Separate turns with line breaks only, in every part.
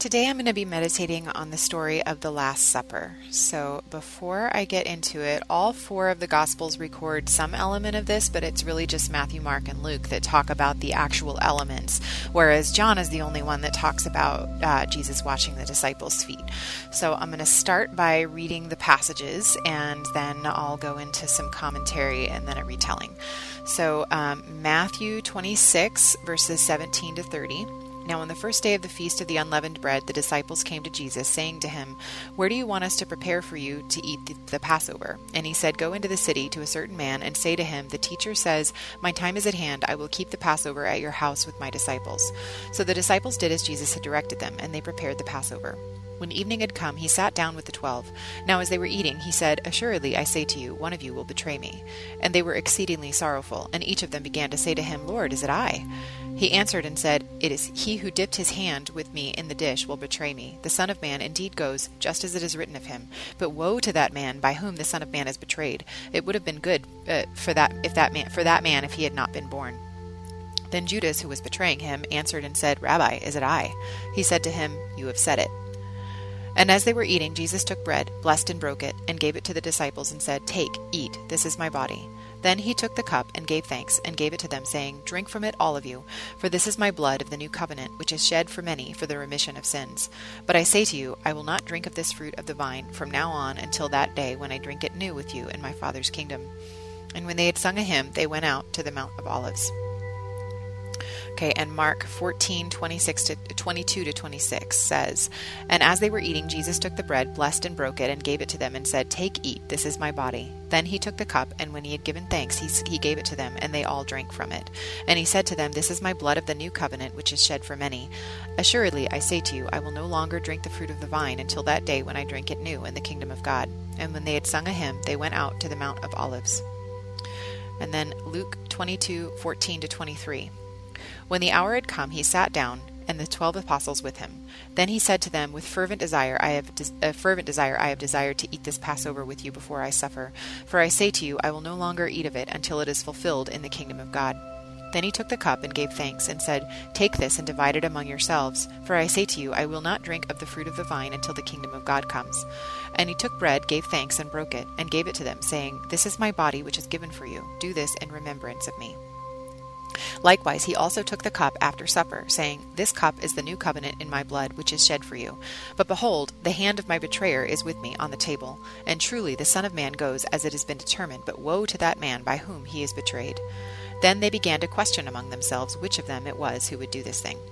Today I'm going to be meditating on the story of the Last Supper. So before I get into it, all four of the Gospels record some element of this, but it's really just Matthew, Mark, and Luke that talk about the actual elements, whereas John is the only one that talks about Jesus washing the disciples' feet. So I'm going to start by reading the passages, and then I'll go into some commentary and then a retelling. So Matthew 26, verses 17 to 30. Now on the first day of the feast of the unleavened bread, the disciples came to Jesus, saying to him, "Where do you want us to prepare for you to eat the Passover?" And he said, "Go into the city to a certain man, and say to him, 'The teacher says, my time is at hand. I will keep the Passover at your house with my disciples.' So the disciples did as Jesus had directed them, and they prepared the Passover. When evening had come, he sat down with the 12. Now as they were eating, he said, 'Assuredly, I say to you, one of you will betray me.' And they were exceedingly sorrowful, and each of them began to say to him, 'Lord, is it I?' He answered and said, 'It is he who dipped his hand with me in the dish will betray me. The Son of Man indeed goes, just as it is written of him. But woe to that man by whom the Son of Man is betrayed. It would have been good for that man if he had not been born.' Then Judas, who was betraying him, answered and said, 'Rabbi, is it I?' He said to him, 'You have said it.' And as they were eating, Jesus took bread, blessed and broke it, and gave it to the disciples, and said, 'Take, eat, this is my body.' Then he took the cup, and gave thanks, and gave it to them, saying, 'Drink from it, all of you, for this is my blood of the new covenant, which is shed for many for the remission of sins. But I say to you, I will not drink of this fruit of the vine from now on until that day when I drink it new with you in my Father's kingdom.' And when they had sung a hymn, they went out to the Mount of Olives." Okay, and Mark 14, 22 to 26 says, "And as they were eating, Jesus took the bread, blessed and broke it, and gave it to them, and said, 'Take, eat, this is my body.' Then he took the cup, and when he had given thanks, he gave it to them, and they all drank from it. And he said to them, 'This is my blood of the new covenant, which is shed for many. Assuredly, I say to you, I will no longer drink the fruit of the vine until that day when I drink it new in the kingdom of God.' And when they had sung a hymn, they went out to the Mount of Olives." And then Luke 22, 14 to 23. "When the hour had come, he sat down, and the 12 apostles with him. Then he said to them, 'With fervent desire I have desired to eat this Passover with you before I suffer. For I say to you, I will no longer eat of it until it is fulfilled in the kingdom of God.' Then he took the cup and gave thanks, and said, 'Take this and divide it among yourselves. For I say to you, I will not drink of the fruit of the vine until the kingdom of God comes.' And he took bread, gave thanks, and broke it, and gave it to them, saying, 'This is my body which is given for you. Do this in remembrance of me.' Likewise, he also took the cup after supper, saying, 'This cup is the new covenant in my blood, which is shed for you. But behold, the hand of my betrayer is with me on the table. And truly the Son of Man goes as it has been determined, but woe to that man by whom he is betrayed.' Then they began to question among themselves which of them it was who would do this thing."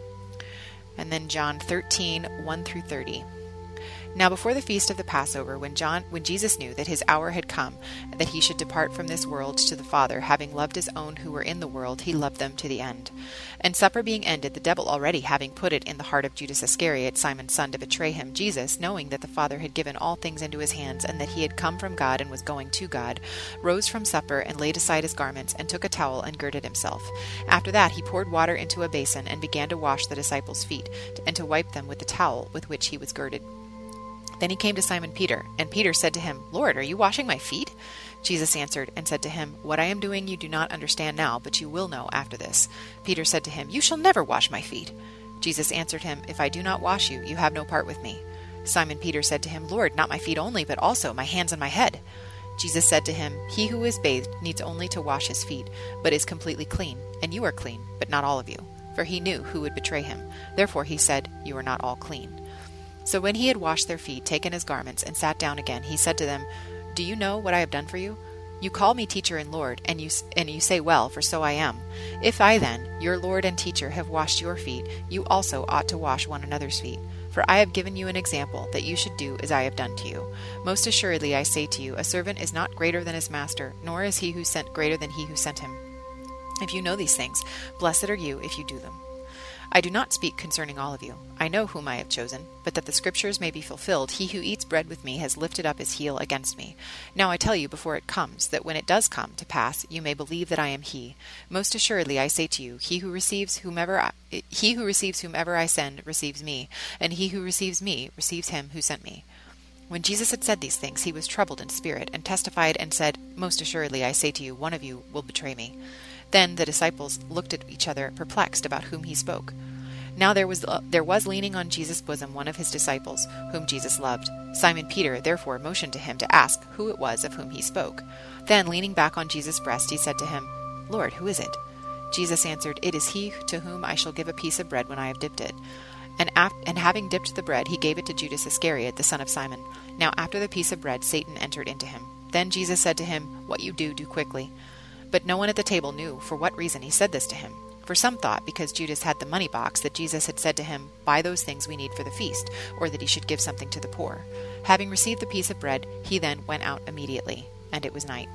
And then John 13, 1 through 30. "Now before the feast of the Passover, when Jesus knew that his hour had come, that he should depart from this world to the Father, having loved his own who were in the world, he loved them to the end. And supper being ended, the devil already having put it in the heart of Judas Iscariot, Simon's son, to betray him, Jesus, knowing that the Father had given all things into his hands, and that he had come from God and was going to God, rose from supper, and laid aside his garments, and took a towel, and girded himself. After that he poured water into a basin, and began to wash the disciples' feet, and to wipe them with the towel with which he was girded. Then he came to Simon Peter, and Peter said to him, 'Lord, are you washing my feet?' Jesus answered and said to him, 'What I am doing you do not understand now, but you will know after this.' Peter said to him, 'You shall never wash my feet.' Jesus answered him, 'If I do not wash you, you have no part with me.' Simon Peter said to him, 'Lord, not my feet only, but also my hands and my head.' Jesus said to him, 'He who is bathed needs only to wash his feet, but is completely clean, and you are clean, but not all of you.' For he knew who would betray him. Therefore he said, 'You are not all clean.' So when he had washed their feet, taken his garments, and sat down again, he said to them, 'Do you know what I have done for you? You call me teacher and Lord, and you say, well, for so I am. If I then, your Lord and teacher, have washed your feet, you also ought to wash one another's feet. For I have given you an example, that you should do as I have done to you. Most assuredly I say to you, a servant is not greater than his master, nor is he who sent greater than he who sent him. If you know these things, blessed are you if you do them. I do not speak concerning all of you. I know whom I have chosen, but that the Scriptures may be fulfilled, he who eats bread with me has lifted up his heel against me. Now I tell you before it comes, that when it does come to pass, you may believe that I am he. Most assuredly I say to you, he who receives whomever I send receives me, and he who receives me receives him who sent me." When Jesus had said these things, he was troubled in spirit, and testified and said, "Most assuredly I say to you, one of you will betray me." Then the disciples looked at each other, perplexed about whom he spoke. Now there was leaning on Jesus' bosom one of his disciples, whom Jesus loved. Simon Peter therefore motioned to him to ask who it was of whom he spoke. Then, leaning back on Jesus' breast, he said to him, Lord, who is it? Jesus answered, It is he to whom I shall give a piece of bread when I have dipped it. And having dipped the bread, he gave it to Judas Iscariot, the son of Simon. Now after the piece of bread, Satan entered into him. Then Jesus said to him, What you do quickly. But no one at the table knew for what reason he said this to him. For some thought, because Judas had the money box, that Jesus had said to him, Buy those things we need for the feast, or that he should give something to the poor. Having received the piece of bread, he then went out immediately, and it was night.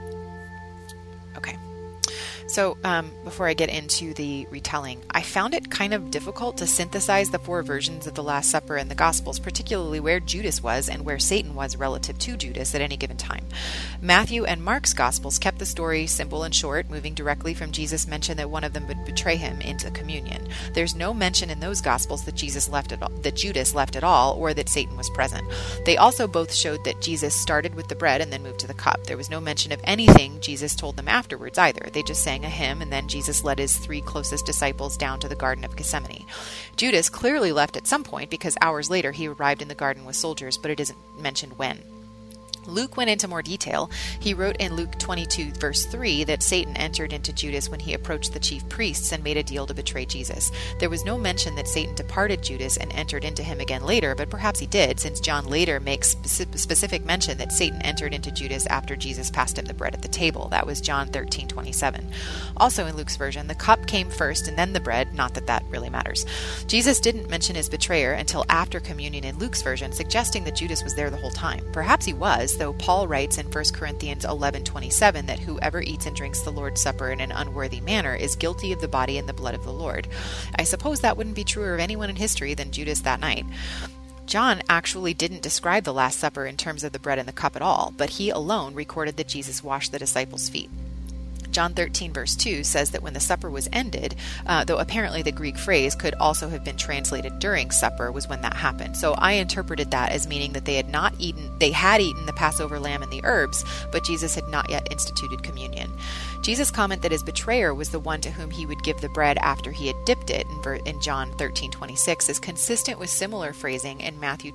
Okay. So before I get into the retelling, I found it kind of difficult to synthesize the 4 versions of the Last Supper in the Gospels, particularly where Judas was and where Satan was relative to Judas at any given time. Matthew and Mark's Gospels kept the story simple and short, moving directly from Jesus' mention that one of them would betray him into communion. There's no mention in those Gospels that Judas left at all, or that Satan was present. They also both showed that Jesus started with the bread and then moved to the cup. There was no mention of anything Jesus told them afterwards either. They just sang a hymn, and then Jesus led his 3 closest disciples down to the Garden of Gethsemane. Judas clearly left at some point because hours later he arrived in the garden with soldiers, but it isn't mentioned when. Luke went into more detail. He wrote in Luke 22, verse 3, that Satan entered into Judas when he approached the chief priests and made a deal to betray Jesus. There was no mention that Satan departed Judas and entered into him again later, but perhaps he did, since John later makes specific mention that Satan entered into Judas after Jesus passed him the bread at the table. That was John 13:27. Also in Luke's version, the cup came first and then the bread, not that that really matters. Jesus didn't mention his betrayer until after communion in Luke's version, suggesting that Judas was there the whole time. Perhaps he was, though Paul writes in 1 Corinthians 11:27 that whoever eats and drinks the Lord's Supper in an unworthy manner is guilty of the body and the blood of the Lord. I suppose that wouldn't be truer of anyone in history than Judas that night. John actually didn't describe the Last Supper in terms of the bread and the cup at all, but he alone recorded that Jesus washed the disciples' feet. John 13, verse 2 says that when the supper was ended, though apparently the Greek phrase could also have been translated during supper, was when that happened. So I interpreted that as meaning that they had eaten the Passover lamb and the herbs, but Jesus had not yet instituted communion. Jesus' comment that his betrayer was the one to whom he would give the bread after he had dipped it in John 13:26 is consistent with similar phrasing in Matthew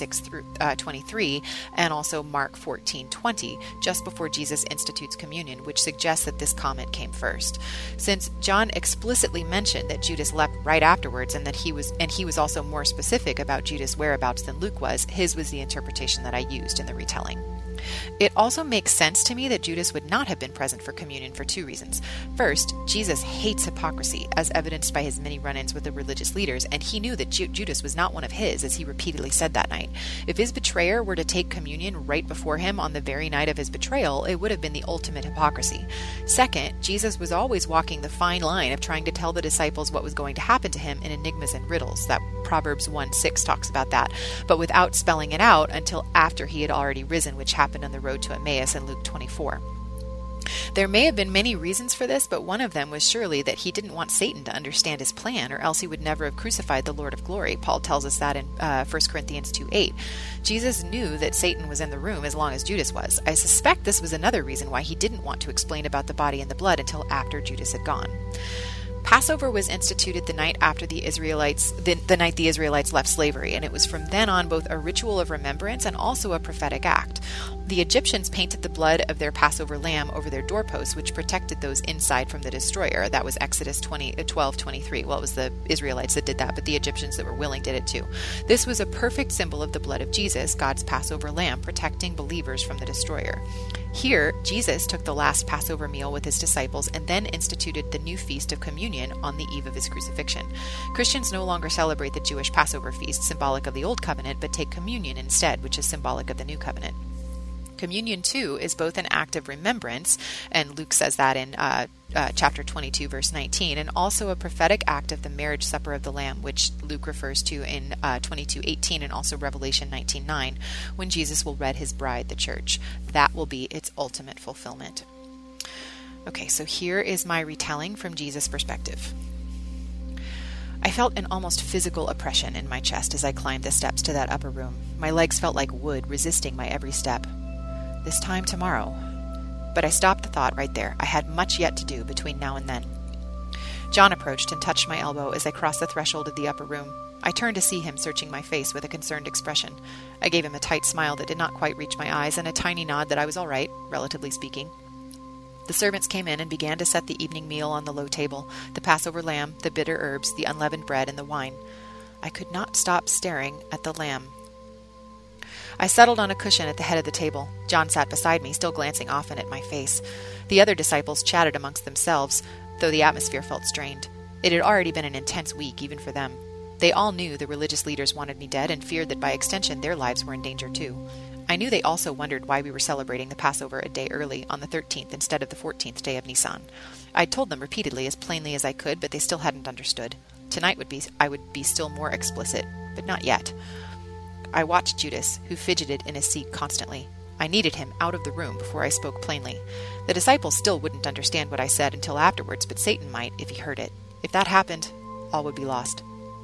26-23 and also Mark 14:20, just before Jesus institutes communion, which suggests that this comment came first. Since John explicitly mentioned that Judas left right afterwards and he was also more specific about Judas' whereabouts than Luke was, his was the interpretation that I used in the retelling. It also makes sense to me that Judas would not have been present for communion for 2 reasons. First, Jesus hates hypocrisy, as evidenced by his many run-ins with the religious leaders, and he knew that Judas was not one of his, as he repeatedly said that night. If his betrayer were to take communion right before him on the very night of his betrayal, it would have been the ultimate hypocrisy. Second, Jesus was always walking the fine line of trying to tell the disciples what was going to happen to him in enigmas and riddles. That Proverbs 1:6 talks about that, but without spelling it out until after he had already risen, which happened on the road to Emmaus in Luke 24. There may have been many reasons for this, but one of them was surely that he didn't want Satan to understand his plan, or else he would never have crucified the Lord of glory. Paul tells us that in 1 Corinthians 2:8. Jesus knew that Satan was in the room as long as Judas was. I suspect this was another reason why he didn't want to explain about the body and the blood until after Judas had gone. Passover was instituted the night the night the Israelites left slavery, and it was from then on both a ritual of remembrance and also a prophetic act. The Egyptians painted the blood of their Passover lamb over their doorposts, which protected those inside from the destroyer. That was Exodus 12:23. Well, it was the Israelites that did that, but the Egyptians that were willing did it too. This was a perfect symbol of the blood of Jesus, God's Passover lamb, protecting believers from the destroyer. Here, Jesus took the last Passover meal with his disciples and then instituted the new feast of communion on the eve of his crucifixion. Christians no longer celebrate the Jewish Passover feast, symbolic of the Old Covenant, but take communion instead, which is symbolic of the New Covenant. Communion, too, is both an act of remembrance, and Luke says that in chapter 22, verse 19, and also a prophetic act of the marriage supper of the Lamb, which Luke refers to in 22:18 and also Revelation 19:9, when Jesus will wed his bride, the church. That will be its ultimate fulfillment. Okay, so here is my retelling from Jesus' perspective. I felt an almost physical oppression in my chest as I climbed the steps to that upper room. My legs felt like wood, resisting my every step. This time tomorrow. But I stopped the thought right there. I had much yet to do between now and then. John approached and touched my elbow as I crossed the threshold of the upper room. I turned to see him searching my face with a concerned expression. I gave him a tight smile that did not quite reach my eyes and a tiny nod that I was all right, relatively speaking. The servants came in and began to set the evening meal on the low table, the Passover lamb, the bitter herbs, the unleavened bread, and the wine. I could not stop staring at the lamb. I settled on a cushion at the head of the table. John sat beside me, still glancing often at my face. The other disciples chatted amongst themselves, though the atmosphere felt strained. It had already been an intense week, even for them. They all knew the religious leaders wanted me dead and feared that by extension their lives were in danger too. I knew they also wondered why we were celebrating the Passover a day early, on the 13th instead of the 14th day of Nisan. I'd told them repeatedly, as plainly as I could, but they still hadn't understood. Tonight I would be still more explicit, but not yet. I watched Judas, who fidgeted in his seat constantly. I needed him out of the room before I spoke plainly. The disciples still wouldn't understand what I said until afterwards, but Satan might if he heard it. If that happened, all would be lost.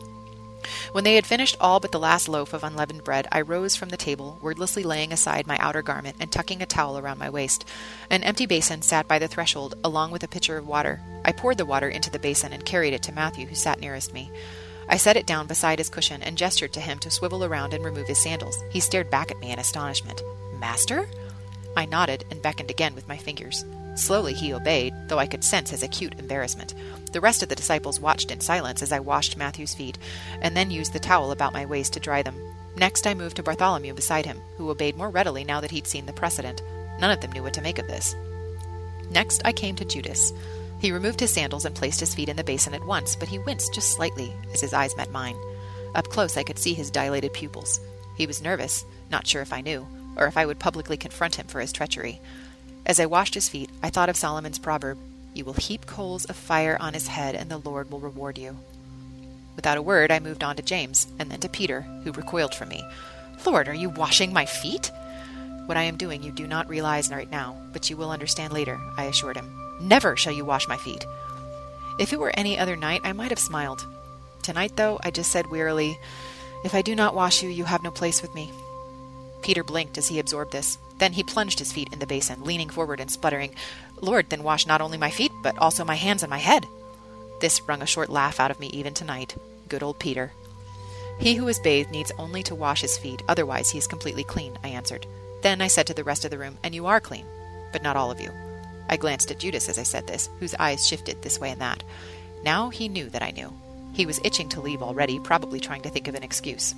When they had finished all but the last loaf of unleavened bread, I rose from the table, wordlessly laying aside my outer garment and tucking a towel around my waist. An empty basin sat by the threshold, along with a pitcher of water. I poured the water into the basin and carried it to Matthew, who sat nearest me. I set it down beside his cushion and gestured to him to swivel around and remove his sandals. He stared back at me in astonishment. "Master?" I nodded and beckoned again with my fingers. Slowly he obeyed, though I could sense his acute embarrassment. The rest of the disciples watched in silence as I washed Matthew's feet, and then used the towel about my waist to dry them. Next I moved to Bartholomew beside him, who obeyed more readily now that he'd seen the precedent. None of them knew what to make of this. Next I came to Judas. He removed his sandals and placed his feet in the basin at once, but he winced just slightly as his eyes met mine. Up close I could see his dilated pupils. He was nervous, not sure if I knew, or if I would publicly confront him for his treachery. As I washed his feet, I thought of Solomon's proverb, "You will heap coals of fire on his head, and the Lord will reward you." Without a word, I moved on to James, and then to Peter, who recoiled from me. "Lord, are you washing my feet?" "What I am doing you do not realize right now, but you will understand later," I assured him. "Never shall you wash my feet." If it were any other night, I might have smiled. Tonight, though, I just said wearily, "If I do not wash you, you have no place with me." Peter blinked as he absorbed this. Then he plunged his feet in the basin, leaning forward and sputtering, "Lord, then wash not only my feet, but also my hands and my head." This wrung a short laugh out of me even tonight. Good old Peter. "He who is bathed needs only to wash his feet, otherwise he is completely clean," I answered. Then I said to the rest of the room, "And you are clean, but not all of you." I glanced at Judas as I said this, whose eyes shifted this way and that. Now he knew that I knew. He was itching to leave already, probably trying to think of an excuse.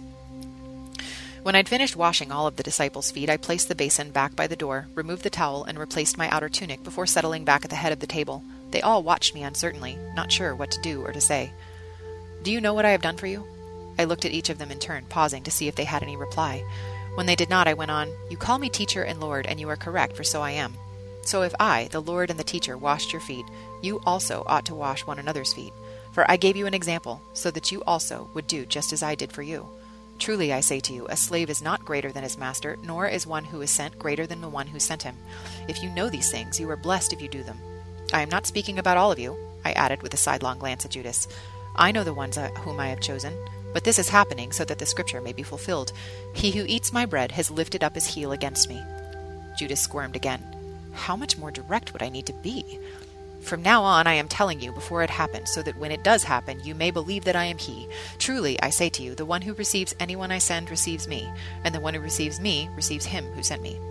When I'd finished washing all of the disciples' feet, I placed the basin back by the door, removed the towel, and replaced my outer tunic before settling back at the head of the table. They all watched me uncertainly, not sure what to do or to say. "Do you know what I have done for you?" I looked at each of them in turn, pausing to see if they had any reply. When they did not, I went on, "You call me teacher and Lord, and you are correct, for so I am. So if I, the Lord and the teacher, washed your feet, you also ought to wash one another's feet. For I gave you an example, so that you also would do just as I did for you. Truly I say to you, a slave is not greater than his master, nor is one who is sent greater than the one who sent him. If you know these things, you are blessed if you do them. I am not speaking about all of you," I added with a sidelong glance at Judas. "I know the ones whom I have chosen, but this is happening so that the scripture may be fulfilled. He who eats my bread has lifted up his heel against me." Judas squirmed again. How much more direct would I need to be? "From now on I am telling you before it happens, so that when it does happen you may believe that I am he. Truly I say to you, the one who receives anyone I send receives me, and the one who receives me receives him who sent me."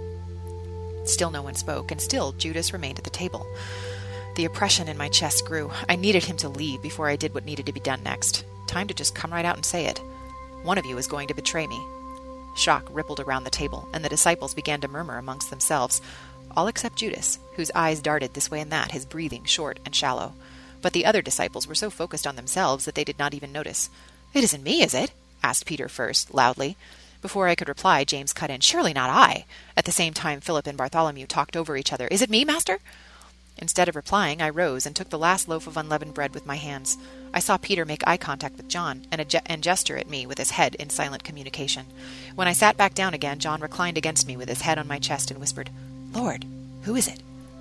Still no one spoke, and still Judas remained at the table. The oppression in my chest grew. I needed him to leave before I did what needed to be done next. Time to just come right out and say it. "One of you is going to betray me." Shock rippled around the table, and the disciples began to murmur amongst themselves, all except Judas, whose eyes darted this way and that, his breathing short and shallow. But the other disciples were so focused on themselves that they did not even notice. "It isn't me, is it?" asked Peter first, loudly. Before I could reply, James cut in, "Surely not I." At the same time, Philip and Bartholomew talked over each other. "Is it me, Master?" Instead of replying, I rose and took the last loaf of unleavened bread with my hands. I saw Peter make eye contact with John and gesture at me with his head in silent communication. When I sat back down again, John reclined against me with his head on my chest and whispered, "Lord, who is it?"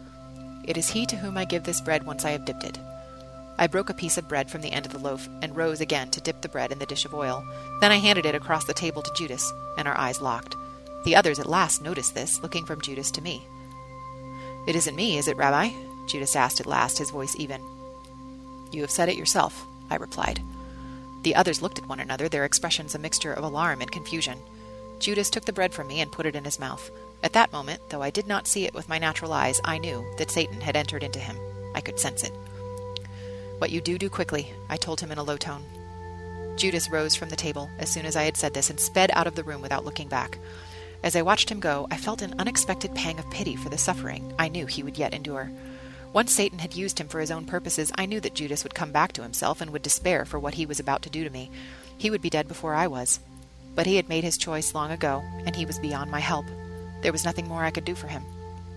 "It is he to whom I give this bread once I have dipped it." I broke a piece of bread from the end of the loaf and rose again to dip the bread in the dish of oil. Then I handed it across the table to Judas, and our eyes locked. The others at last noticed this, looking from Judas to me. "It isn't me, is it, Rabbi?" Judas asked at last, his voice even. "You have said it yourself," I replied. The others looked at one another, their expressions a mixture of alarm and confusion. Judas took the bread from me and put it in his mouth. At that moment, though I did not see it with my natural eyes, I knew that Satan had entered into him. I could sense it. "What you do quickly," I told him in a low tone. Judas rose from the table as soon as I had said this and sped out of the room without looking back. As I watched him go, I felt an unexpected pang of pity for the suffering I knew he would yet endure. Once Satan had used him for his own purposes, I knew that Judas would come back to himself and would despair for what he was about to do to me. He would be dead before I was. But he had made his choice long ago, and he was beyond my help. There was nothing more I could do for him.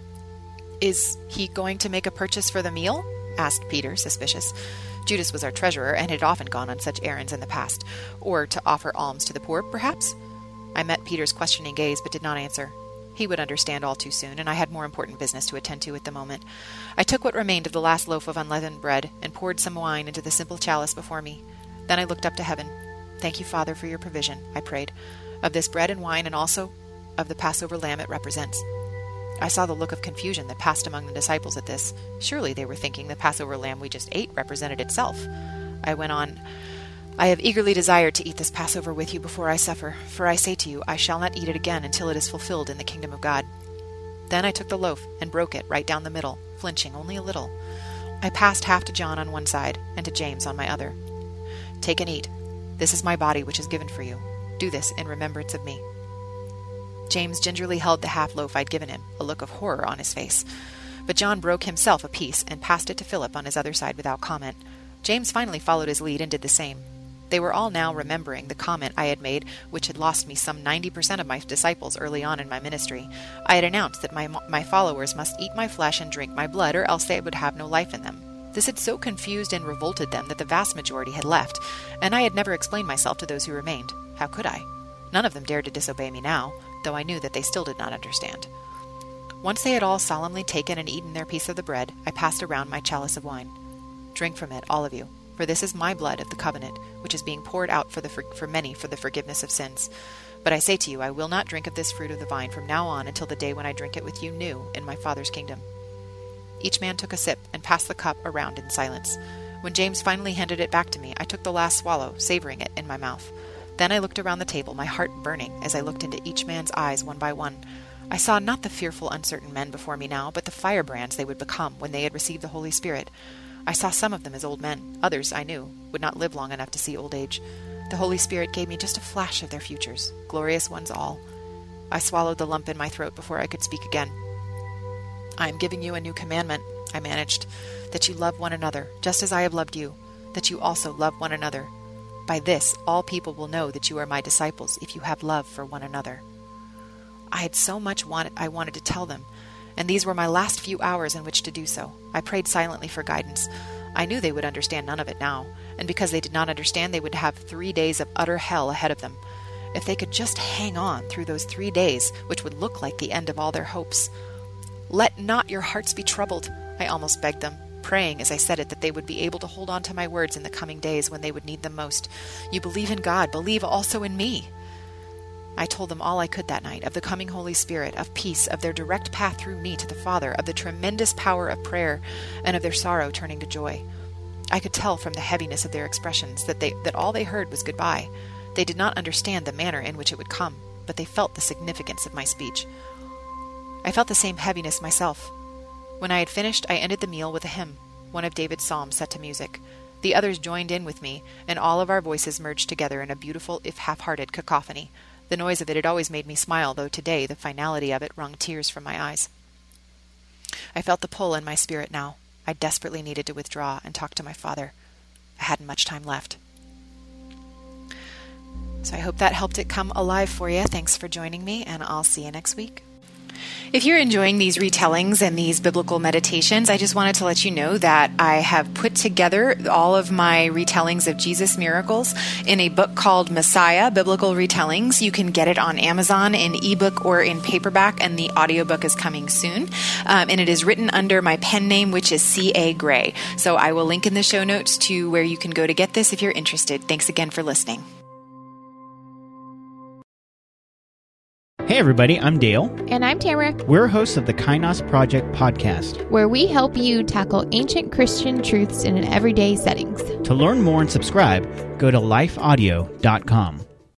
"Is he going to make a purchase for the meal?" asked Peter, suspicious. Judas was our treasurer, and had often gone on such errands in the past. "Or to offer alms to the poor, perhaps?" I met Peter's questioning gaze, but did not answer. He would understand all too soon, and I had more important business to attend to at the moment. I took what remained of the last loaf of unleavened bread, and poured some wine into the simple chalice before me. Then I looked up to heaven. "Thank you, Father, for your provision," I prayed, "of this bread and wine, and also of the Passover lamb it represents." I saw the look of confusion that passed among the disciples at this. Surely they were thinking the Passover lamb we just ate represented itself. I went on, "I have eagerly desired to eat this Passover with you before I suffer, for I say to you, I shall not eat it again until it is fulfilled in the kingdom of God." Then I took the loaf and broke it right down the middle, flinching only a little. I passed half to John on one side and to James on my other. "Take and eat. This is my body which is given for you. Do this in remembrance of me." James gingerly held the half loaf I'd given him, a look of horror on his face. But John broke himself a piece and passed it to Philip on his other side without comment. James finally followed his lead and did the same. They were all now remembering the comment I had made, which had lost me some 90% of my disciples early on in my ministry. I had announced that my followers must eat my flesh and drink my blood, or else they would have no life in them. This had so confused and revolted them that the vast majority had left, and I had never explained myself to those who remained. How could I? None of them dared to disobey me now, though I knew that they still did not understand. Once they had all solemnly taken and eaten their piece of the bread, I passed around my chalice of wine. "Drink from it, all of you, for this is my blood of the covenant, which is being poured out for many for the forgiveness of sins. But I say to you, I will not drink of this fruit of the vine from now on until the day when I drink it with you new in my Father's kingdom." Each man took a sip and passed the cup around in silence. When James finally handed it back to me, I took the last swallow, savoring it in my mouth. Then I looked around the table, my heart burning as I looked into each man's eyes one by one. I saw not the fearful, uncertain men before me now, but the firebrands they would become when they had received the Holy Spirit. I saw some of them as old men. Others, I knew, would not live long enough to see old age. The Holy Spirit gave me just a flash of their futures, glorious ones all. I swallowed the lump in my throat before I could speak again. "I am giving you a new commandment," I managed, "that you love one another, just as I have loved you, that you also love one another. By this, all people will know that you are my disciples, if you have love for one another." I had so much I wanted to tell them, and these were my last few hours in which to do so. I prayed silently for guidance. I knew they would understand none of it now, and because they did not understand, they would have 3 days of utter hell ahead of them. If they could just hang on through those 3 days, which would look like the end of all their hopes. "Let not your hearts be troubled," I almost begged them, praying as I said it that they would be able to hold on to my words in the coming days when they would need them most. "You believe in God, believe also in me." I told them all I could that night, of the coming Holy Spirit, of peace, of their direct path through me to the Father, of the tremendous power of prayer, and of their sorrow turning to joy. I could tell from the heaviness of their expressions that all they heard was goodbye. They did not understand the manner in which it would come, but they felt the significance of my speech. I felt the same heaviness myself. When I had finished, I ended the meal with a hymn, one of David's psalms set to music. The others joined in with me, and all of our voices merged together in a beautiful, if half-hearted, cacophony. The noise of it had always made me smile, though today the finality of it wrung tears from my eyes. I felt the pull in my spirit now. I desperately needed to withdraw and talk to my Father. I hadn't much time left. So I hope that helped it come alive for you. Thanks for joining me, and I'll see you next week. If you're enjoying these retellings and these biblical meditations, I just wanted to let you know that I have put together all of my retellings of Jesus miracles in a book called Messiah, Biblical Retellings. You can get it on Amazon in ebook or in paperback, and the audiobook is coming soon. And it is written under my pen name, which is C.A. Gray. So I will link in the show notes to where you can go to get this if you're interested. Thanks again for listening.
Hey everybody, I'm Dale.
And I'm Tamara.
We're hosts of the Kainos Project podcast,
where we help you tackle ancient Christian truths in an everyday settings.
To learn more and subscribe, go to lifeaudio.com.